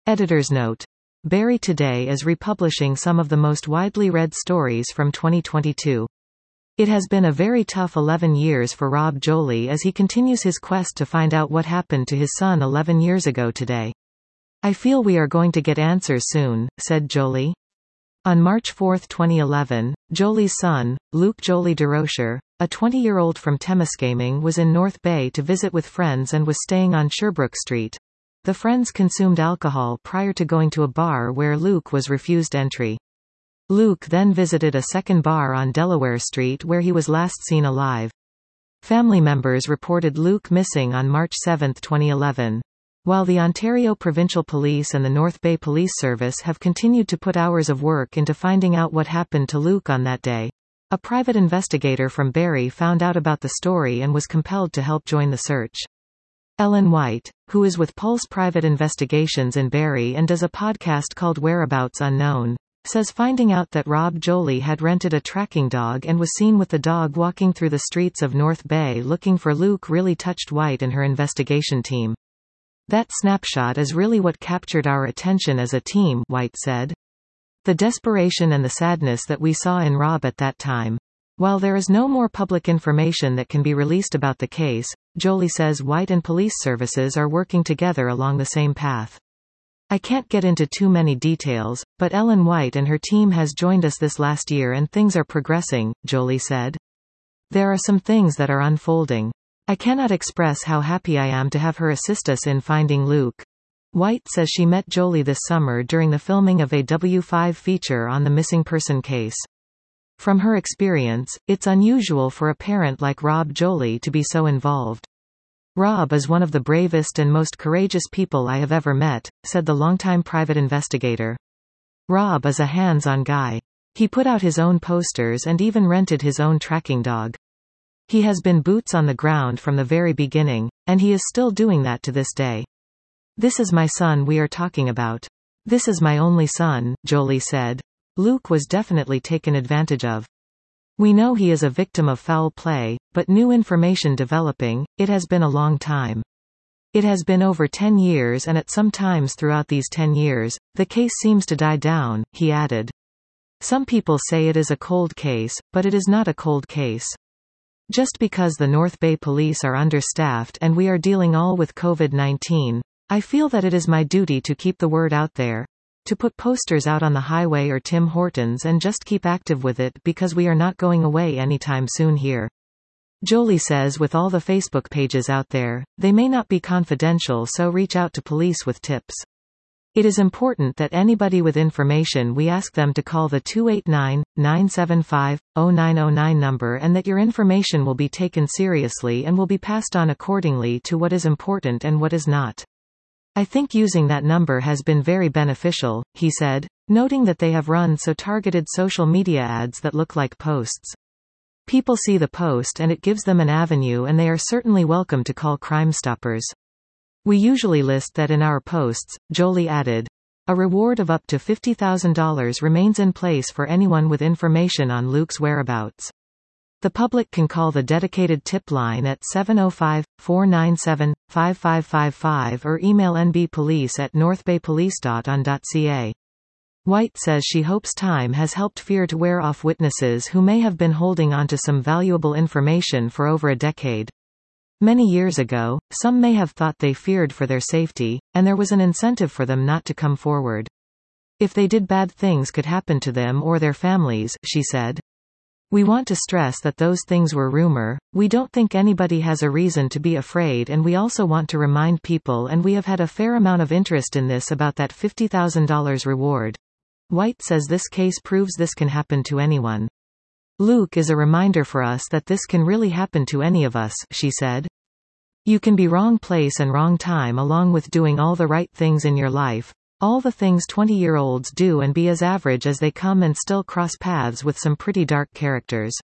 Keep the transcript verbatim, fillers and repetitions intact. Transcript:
Editor's note. Barry Today is republishing some of the most widely read stories from twenty twenty-two. It has been a very tough eleven years for Rob Joly as he continues his quest to find out what happened to his son eleven years ago today. "I feel we are going to get answers soon," said Joly. On March fourth twenty eleven, Joly's son, Luke Joly DeRocher, a twenty-year-old from Temiskaming, was in North Bay to visit with friends and was staying on Sherbrooke Street. The friends consumed alcohol prior to going to a bar where Luke was refused entry. Luke then visited a second bar on Delaware Street where he was last seen alive. Family members reported Luke missing on March seventh twenty eleven. While the Ontario Provincial Police and the North Bay Police Service have continued to put hours of work into finding out what happened to Luke on that day, a private investigator from Barrie found out about the story and was compelled to help join the search. Ellen White, who is with Pulse Private Investigations in Barrie and does a podcast called Whereabouts Unknown, says finding out that Rob Joly had rented a tracking dog and was seen with the dog walking through the streets of North Bay looking for Luke really touched White and her investigation team. "That snapshot is really what captured our attention as a team," White said. "The desperation and the sadness that we saw in Rob at that time. While there is no more public information that can be released about the case, Joly says White and police services are working together along the same path. I can't get into too many details, but Ellen White and her team has joined us this last year and things are progressing," Joly said. "There are some things that are unfolding. I cannot express how happy I am to have her assist us in finding Luke." White says she met Joly this summer during the filming of a W five feature on the missing person case. From her experience, it's unusual for a parent like Rob Joly to be so involved. "Rob is one of the bravest and most courageous people I have ever met," said the longtime private investigator. "Rob is a hands-on guy. He put out his own posters and even rented his own tracking dog. He has been boots on the ground from the very beginning, and he is still doing that to this day. This is my son we are talking about. This is my only son," Joly said. "Luke was definitely taken advantage of. We know he is a victim of foul play, but new information developing, it has been a long time. It has been over ten years and at some times throughout these ten years, the case seems to die down," he added. "Some people say it is a cold case, but it is not a cold case. Just because the North Bay Police are understaffed and we are dealing all with COVID nineteen, I feel that it is my duty to keep the word out there. To put posters out on the highway or Tim Hortons and just keep active with it because we are not going away anytime soon here." Joly says with all the Facebook pages out there, they may not be confidential, so reach out to police with tips. It is important that anybody with information we ask them to call the two eight nine, nine seven five, zero nine zero nine number and that your information will be taken seriously and will be passed on accordingly to what is important and what is not. "I think using that number has been very beneficial," he said, noting that they have run so targeted social media ads that look like posts. "People see the post and it gives them an avenue and they are certainly welcome to call Crime Stoppers. We usually list that in our posts," Joly added. "A reward of up to fifty thousand dollars remains in place for anyone with information on Luke's whereabouts. The public can call the dedicated tip line at seven oh five, four nine seven, five five five five or email n b police at northbaypolice dot on dot c a. White says she hopes time has helped fear to wear off witnesses who may have been holding onto some valuable information for over a decade. Many years ago, some may have thought they feared for their safety, and there was an incentive for them not to come forward. If they did, bad things could happen to them or their families," she said. "We want to stress that those things were rumor. We don't think anybody has a reason to be afraid, and we also want to remind people, and we have had a fair amount of interest in this, about that fifty thousand dollars reward." White says this case proves this can happen to anyone. "Luke is a reminder for us that this can really happen to any of us," she said. "You can be wrong place and wrong time along with doing all the right things in your life. All the things twenty-year-olds do, and be as average as they come and still cross paths with some pretty dark characters.